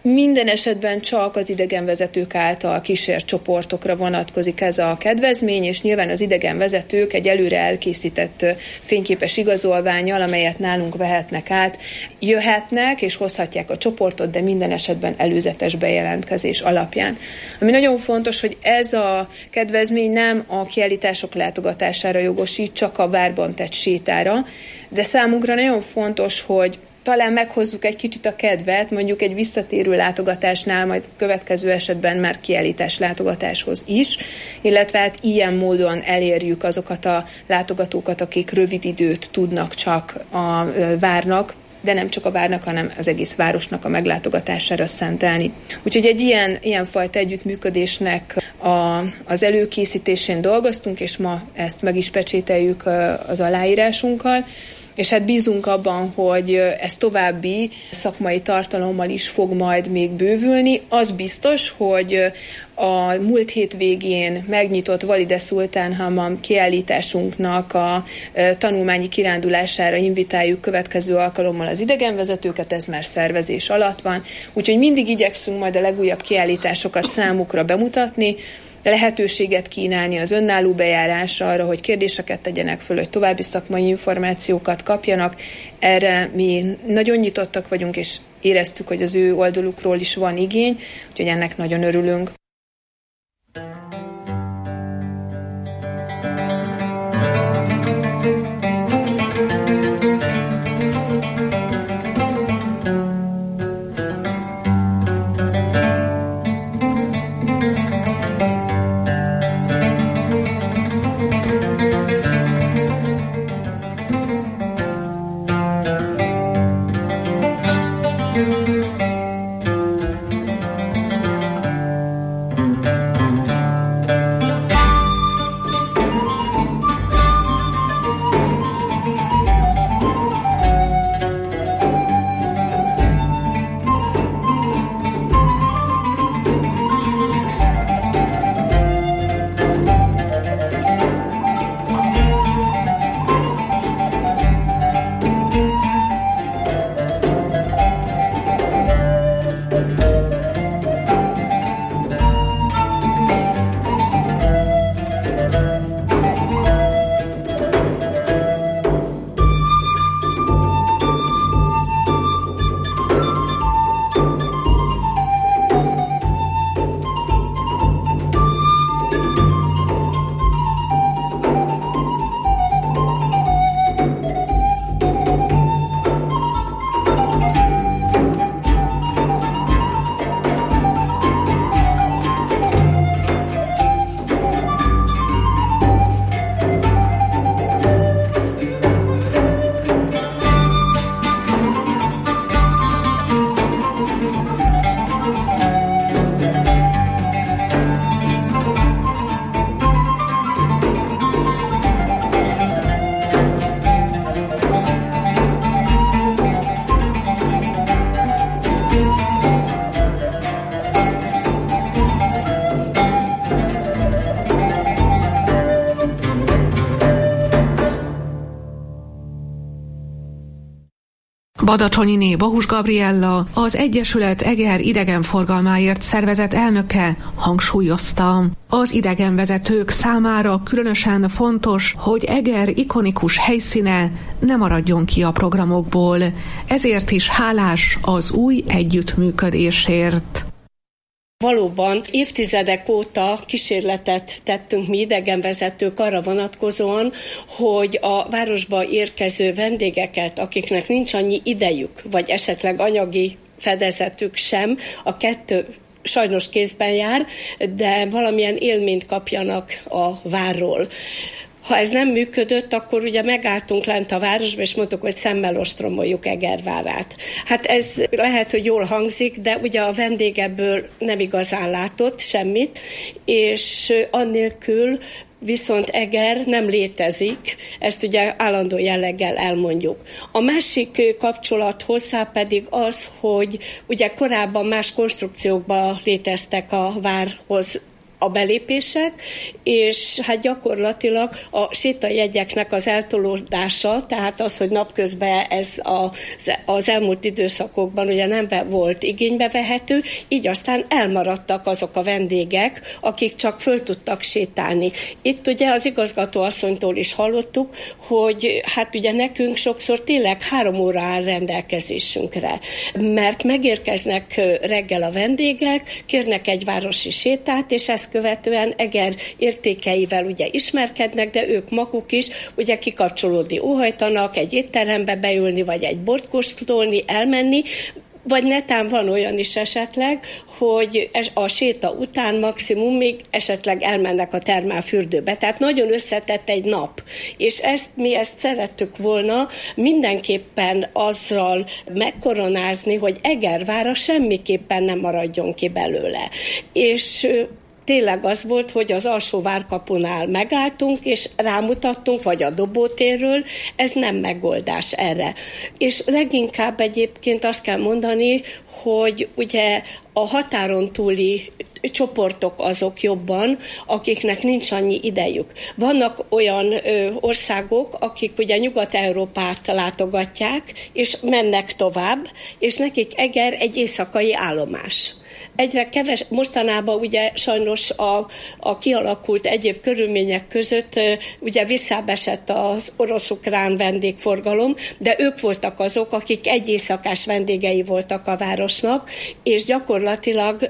Minden esetben csak az idegenvezetők által kísért csoportokra vonatkozik ez a kedvezmény, és nyilván az idegenvezetők egy előre elkészített fényképes igazolvánnyal, amelyet nálunk vehetnek át, jöhetnek és hozhatják a csoportot, de minden esetben előzetes bejelentkezés alapján. Ami nagyon fontos, hogy ez a kedvezmény nem a kiállítások látogatására jogosít, csak a várban tett sétára, de számunkra nagyon fontos, hogy talán meghozzuk egy kicsit a kedvet, mondjuk egy visszatérő látogatásnál, majd következő esetben már kiállítás látogatáshoz is, illetve hát ilyen módon elérjük azokat a látogatókat, akik rövid időt tudnak csak a várnak, de nem csak a várnak, hanem az egész városnak a meglátogatására szentelni. Úgyhogy egy ilyenfajta együttműködésnek az előkészítésén dolgoztunk, és ma ezt meg is pecsételjük az aláírásunkkal, és hát bízunk abban, hogy ez további szakmai tartalommal is fog majd még bővülni. Az biztos, hogy a múlt hét végén megnyitott Valide Szultán Hamam kiállításunknak a tanulmányi kirándulására invitáljuk következő alkalommal az idegenvezetőket, ez már szervezés alatt van, úgyhogy mindig igyekszünk majd a legújabb kiállításokat számukra bemutatni, lehetőséget kínálni az önálló bejárásra arra, hogy kérdéseket tegyenek föl, hogy további szakmai információkat kapjanak. Erre mi nagyon nyitottak vagyunk, és éreztük, hogy az ő oldalukról is van igény, úgyhogy ennek nagyon örülünk. Badacsonyiné Bohus Gabriella, az Egyesület Eger idegenforgalmáért szervezet elnöke hangsúlyozta. Az idegenvezetők számára különösen fontos, hogy Eger ikonikus helyszíne ne maradjon ki a programokból. Ezért is hálás az új együttműködésért. Valóban évtizedek óta kísérletet tettünk mi idegenvezetők arra vonatkozóan, hogy a városba érkező vendégeket, akiknek nincs annyi idejük, vagy esetleg anyagi fedezetük sem, a kettő sajnos kézben jár, de valamilyen élményt kapjanak a várról. Ha ez nem működött, akkor ugye megálltunk lent a városba, és mondtuk, hogy szemmel ostromoljuk Egervárát. Hát ez lehet, hogy jól hangzik, de ugye a vendég ebből nem igazán látott semmit, és annélkül viszont Eger nem létezik, ezt ugye állandó jelleggel elmondjuk. A másik kapcsolat hozzá pedig az, hogy ugye korábban más konstrukciókban léteztek a várhoz a belépések, és hát gyakorlatilag a sétajegyeknek az eltolódása, tehát az, hogy napközben ez az elmúlt időszakokban ugye nem volt igénybe vehető, így aztán elmaradtak azok a vendégek, akik csak föl tudtak sétálni. Itt ugye az igazgatóasszonytól is hallottuk, hogy hát ugye nekünk sokszor tényleg 3 óra áll rendelkezésünkre, mert megérkeznek reggel a vendégek, kérnek egy városi sétát, és ezt követően Eger értékeivel ugye ismerkednek, de ők maguk is ugye kikapcsolódni óhajtanak, egy étterembe beülni, vagy egy bort kóstolni, elmenni, vagy netán van olyan is esetleg, hogy a séta után maximum még esetleg elmennek a termálfürdőbe. Tehát nagyon összetett egy nap. És mi ezt szerettük volna mindenképpen azzal megkoronázni, hogy Egervára semmiképpen nem maradjon ki belőle. És tényleg az volt, hogy az alsó várkapunál megálltunk, és rámutattunk, vagy a Dobótérről, ez nem megoldás erre. És leginkább egyébként azt kell mondani, hogy ugye a határon túli csoportok azok jobban, akiknek nincs annyi idejük. Vannak olyan országok, akik ugye Nyugat-Európát látogatják, és mennek tovább, és nekik Eger egy éjszakai állomás. Egyre mostanában ugye sajnos a kialakult egyéb körülmények között ugye visszábesett az orosz-ukrán vendégforgalom, de ők voltak azok, akik egy éjszakás vendégei voltak a városnak, és gyakorlatilag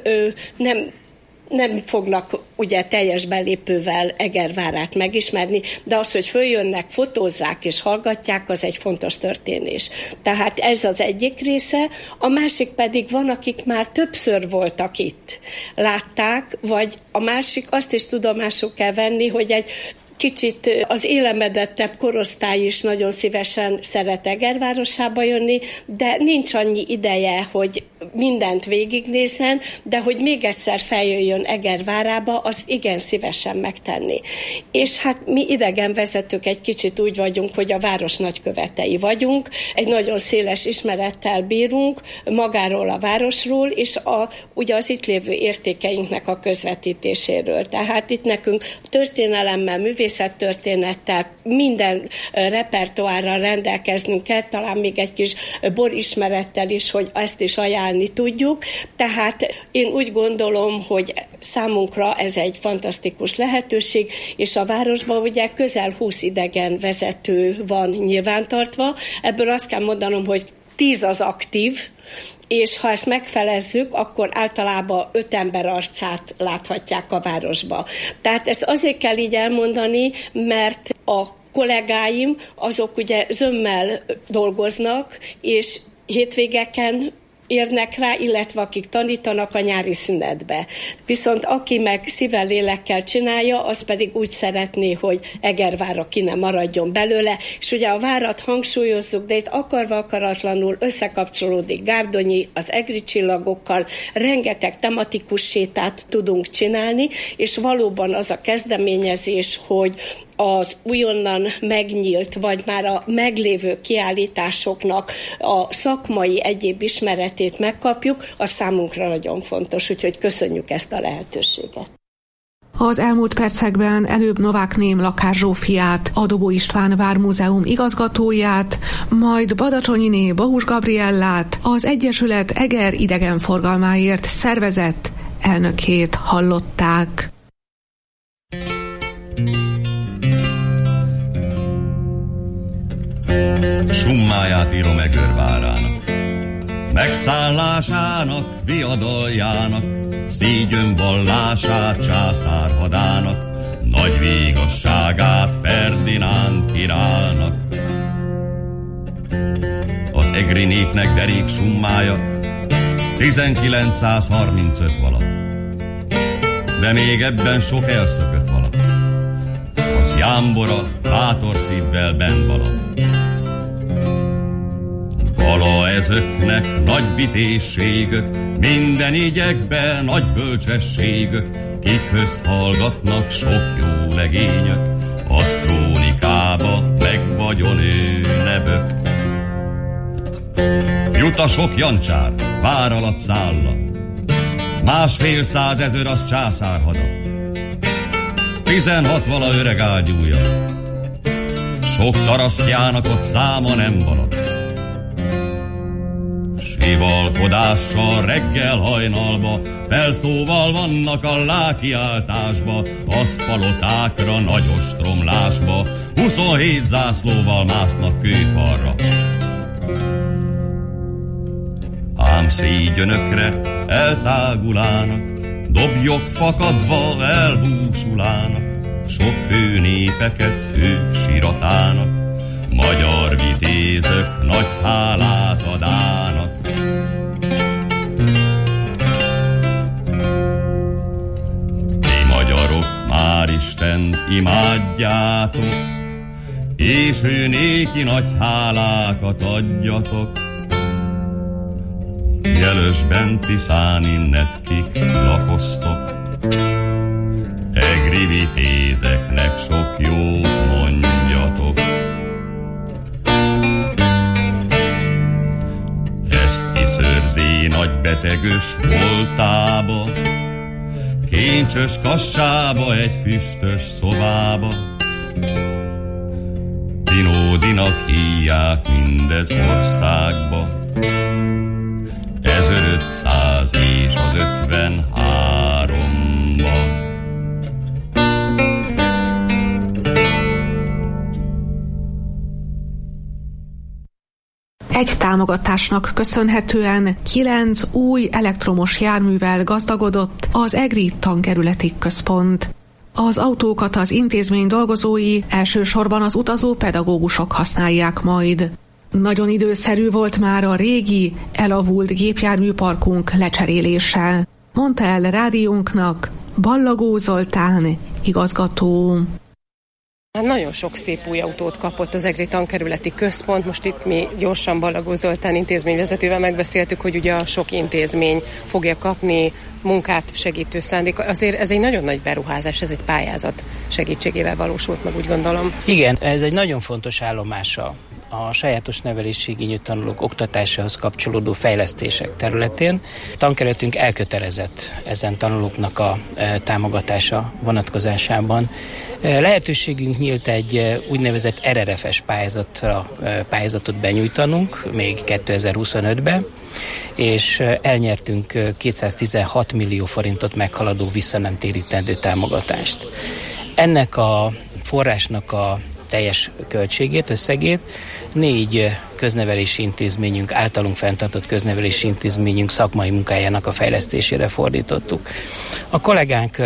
nem fognak ugye teljes belépővel Egervárát megismerni, de az, hogy följönnek, fotózzák és hallgatják, az egy fontos történés. Tehát ez az egyik része, a másik pedig van, akik már többször voltak itt. Látták, vagy a másik, azt is tudomásul kell venni, hogy egy kicsit az élemedettebb korosztály is nagyon szívesen szeret Egervárosába jönni, de nincs annyi ideje, hogy mindent végignézzen, de hogy még egyszer feljöjjön Egervárába, az igen szívesen megtenni. És hát mi idegenvezetők egy kicsit úgy vagyunk, hogy a város nagykövetei vagyunk, egy nagyon széles ismerettel bírunk magáról a városról, és ugye az itt lévő értékeinknek a közvetítéséről. Tehát itt nekünk történelemmel, művészettörténettel, minden repertoárral rendelkeznünk kell, talán még egy kis borismerettel is, hogy ezt is ajánlni tudjuk. Tehát én úgy gondolom, hogy számunkra ez egy fantasztikus lehetőség, és a városban ugye közel 20 idegen vezető van nyilvántartva. Ebből azt kell mondanom, hogy 10 az aktív, és ha ezt megfelezzük, akkor általában 5 ember arcát láthatják a városba. Tehát ezt azért kell így elmondani, mert a kollégáim azok ugye zömmel dolgoznak, és hétvégeken érnek rá, illetve akik tanítanak a nyári szünetbe. Viszont aki meg szívvel, lélekkel csinálja, az pedig úgy szeretné, hogy Egervára ki nem maradjon belőle, és ugye a várat hangsúlyozzuk, de itt akarva akaratlanul összekapcsolódik Gárdonyi az egri csillagokkal, rengeteg tematikus sétát tudunk csinálni, és valóban az a kezdeményezés, hogy az újonnan megnyílt, vagy már a meglévő kiállításoknak a szakmai egyéb ismeretét megkapjuk, az számunkra nagyon fontos, úgyhogy köszönjük ezt a lehetőséget. Az elmúlt percekben előbb Novák Ném Lakár Zsófiát, a Dobó István Vármúzeum igazgatóját, majd Badacsonyiné Bohus Gabriellát, az Egyesület Eger idegenforgalmáért szervezett elnökét hallották. Summáját írom Egervárának, megszállásának, viadaljának, szígyön vallását császárhadának, nagy végasságát Ferdinánd királynak. Az egri népnek derék summája 1935 valatt, de még ebben sok elszökött valatt. Az jámbora bátor szívvel benn valatt. Vala ezöknek nagy vitézségök, minden igyekben nagy bölcsességök, kikhöz hallgatnak sok jó legényök, az krónikába meg vagyon ő nebök. Jut a sok jancsár, vár alatt szálla, 1,5 százezer az császárhada, 16 vala öreg ágyúja, sok tarasztjának ott száma nem valak. Sivalkodással reggel hajnalba, felszóval vannak a lákiáltásba, aszpalotákra, nagy ostromlásba, 27 zászlóval másznak kőfalra. Ám szígyönökre eltágulának, dobjok fakadva elbúsulának, sok fő népeket ő siratának, magyar vitézök nagy hálát adának. Ti magyarok már Istent imádjátok, és ő néki nagy hálákat adjatok. Jelösben Tiszán innet kik lakoztok, egri vitézeknek sok jót mondjatok. Ezt kiszörzi nagy betegös voltába, kincsös kassába, egy füstös szobába. Dinódinak hívják mindez országba, 1500 és az 53-ba. Egy támogatásnak köszönhetően 9 új elektromos járművel gazdagodott az EGRI tankerületi központ. Az autókat az intézmény dolgozói, elsősorban az utazó pedagógusok használják majd. Nagyon időszerű volt már a régi, elavult gépjárműparkunk lecserélése, mondta el rádiónknak Ballagó Zoltán igazgató. Nagyon sok szép új autót kapott az EGRI tankerületi központ. Most itt mi gyorsan Ballagó Zoltán intézményvezetővel megbeszéltük, hogy ugye a sok intézmény fogja kapni munkát segítő szándék. Azért ez egy nagyon nagy beruházás, ez egy pályázat segítségével valósult meg, úgy gondolom. Igen, ez egy nagyon fontos állomása a sajátos nevelési igényű tanulók oktatásához kapcsolódó fejlesztések területén. Tankerületünk elkötelezett ezen tanulóknak a támogatása vonatkozásában. Lehetőségünk nyílt egy úgynevezett RRF-es pályázatot benyújtanunk még 2025-ben, és elnyertünk 216 millió forintot meghaladó visszanemtérítendő támogatást. Ennek a forrásnak a teljes költségét, összegét 4 köznevelési intézményünk, általunk fenntartott köznevelési intézményünk szakmai munkájának a fejlesztésére fordítottuk. A kollégánk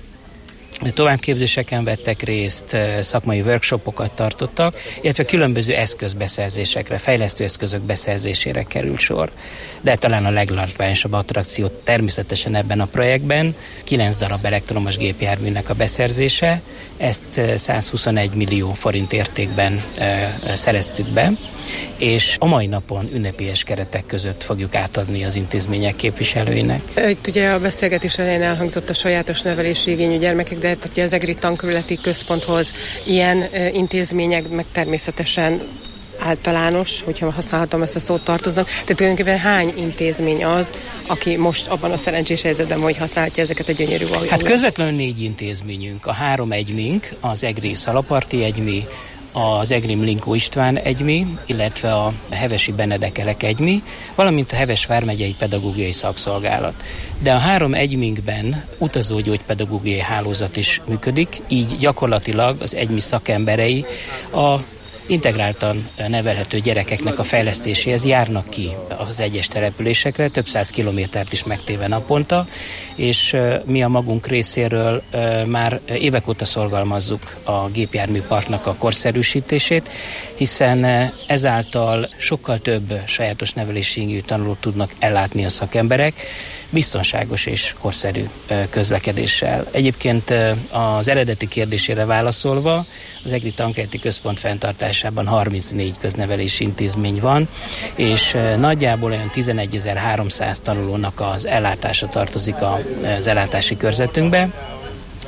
továbbképzéseken vettek részt, szakmai workshopokat tartottak, illetve különböző eszközbeszerzésekre, fejlesztő eszközök beszerzésére került sor. De talán a leglátványosabb attrakció természetesen ebben a projektben 9 darab elektromos gépjárműnek a beszerzése, ezt 121 millió forint értékben szereztük be, és a mai napon ünnepélyes keretek között fogjuk átadni az intézmények képviselőinek. Itt ugye a beszélgetés elején elhangzott a sajátos nevelési igényű gyermekek, de ugye az EGRI tankerületi központhoz ilyen intézmények meg természetesen általános, hogyha használhatom ezt a szót, tartoznak. Tehát tulajdonképpen hány intézmény az, aki most abban a szerencsés helyzetben, hogy használhatja ezeket a gyönyörű autókat? Hát közvetlenül 4 intézményünk. A 3 egymink, az EGRI Szalaparti egymi, az EGRI Mlinkó István egymi, illetve a Hevesi Benedekelek egymi, valamint a Heves vármegyei pedagógiai szakszolgálat. De a 3 egyminkben utazógyógypedagógiai hálózat is működik, így gyakorlatilag az egymi szakemberei a integráltan nevelhető gyerekeknek a fejlesztéséhez járnak ki az egyes településekre, több 100 kilométert is megtéve naponta, és mi a magunk részéről már évek óta szorgalmazzuk a gépjárműparknak a korszerűsítését, hiszen ezáltal sokkal több sajátos nevelési igényű tanulót tudnak ellátni a szakemberek, biztonságos és korszerű közlekedéssel. Egyébként az eredeti kérdésére válaszolva, az EGRI tankerületi központ fenntartásában 34 köznevelési intézmény van, és nagyjából olyan 11.300 tanulónak az ellátása tartozik az ellátási körzetünkbe.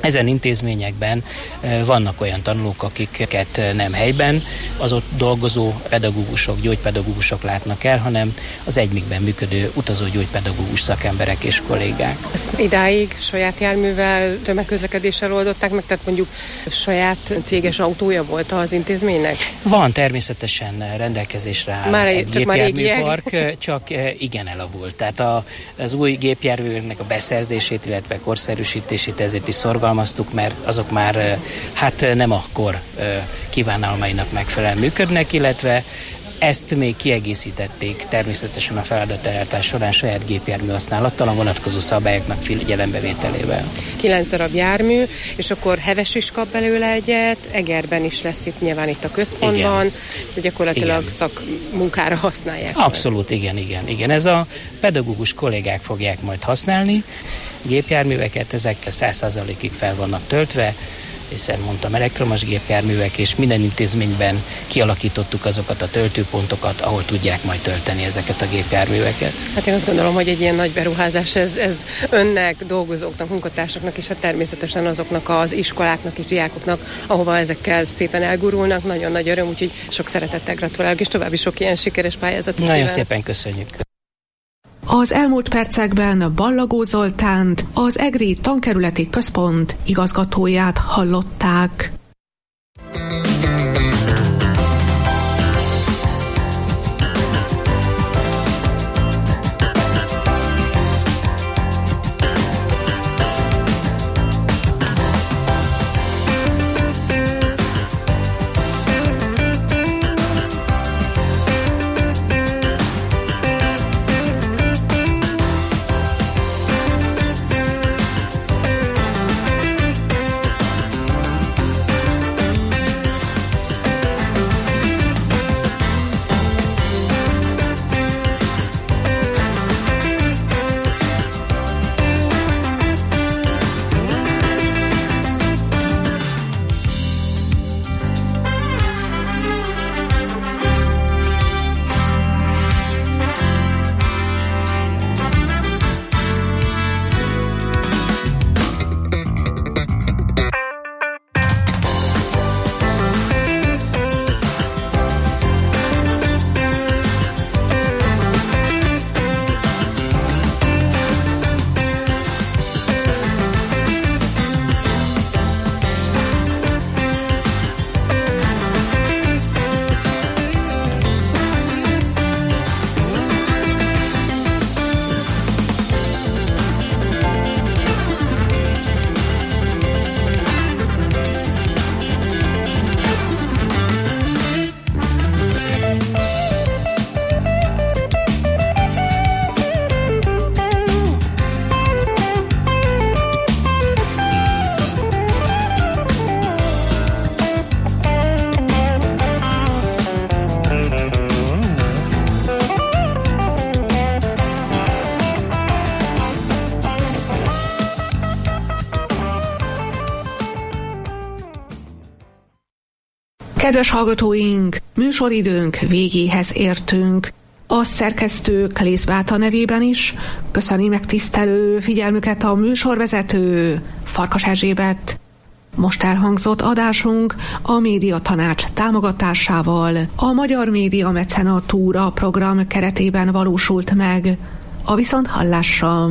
Ezen intézményekben vannak olyan tanulók, akiket nem helyben az ott dolgozó pedagógusok, gyógypedagógusok látnak el, hanem az egymikben működő utazó gyógypedagógus szakemberek és kollégák. Ezt idáig saját járművel, tömegközlekedéssel oldották meg, tehát mondjuk saját céges autója volt az intézménynek? Van, természetesen rendelkezésre áll egy gépjárműpark, csak igen elavult. Tehát az új gépjárműveknek a beszerzését, illetve korszerűsítését ezért is szorgalmaztuk, mert azok már nem a kor kívánalmainak megfelelően működnek, illetve ezt még kiegészítették természetesen a feladatellátás során saját gépjármű használattal, a vonatkozó szabályoknak figyelembevételével. 9 darab jármű, és akkor Heves is kap belőle egyet, Egerben is lesz nyilván itt a központban, de gyakorlatilag szakmunkára használják. Abszolút, igen. Ez a pedagógus kollégák fogják majd használni gépjárműveket, ezek 100%-ig fel vannak töltve, hiszen mondtam, elektromos gépjárművek, és minden intézményben kialakítottuk azokat a töltőpontokat, ahol tudják majd tölteni ezeket a gépjárműveket. Hát én azt gondolom, hogy egy ilyen nagy beruházás, ez önnek, dolgozóknak, munkatársaknak és természetesen azoknak az iskoláknak és diákoknak, ahova ezekkel szépen elgurulnak. Nagyon nagy öröm, úgyhogy sok szeretettel gratulálok, és további sok ilyen sikeres pályázatot. Nagyon szépen köszönjük. Az elmúlt percekben Ballagó Zoltánt, az Egri Tankerületi Központ igazgatóját hallották. Kedves hallgatóink, műsoridőnk végéhez értünk. A szerkesztő Klész Beáta nevében is köszöni megtisztelő figyelmüket a műsorvezető Farkas Erzsébet. Most elhangzott adásunk a Média Tanács támogatásával a Magyar Média Mecenatúra program keretében valósult meg. A viszonthallásra!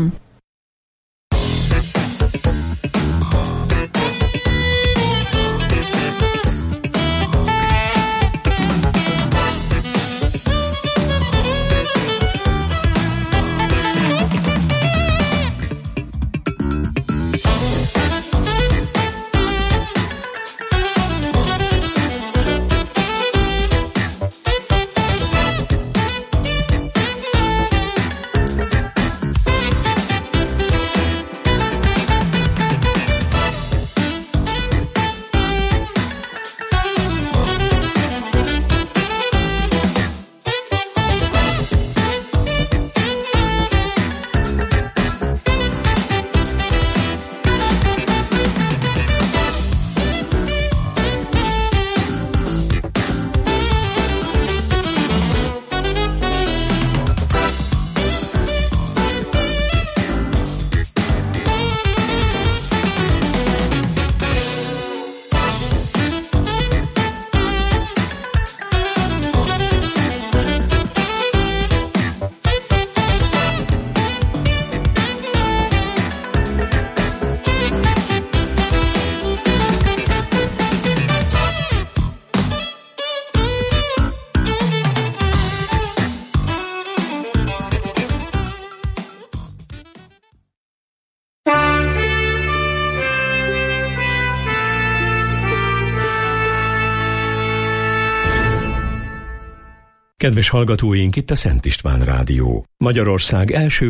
Kedves hallgatóink, itt a Szent István Rádió, Magyarország első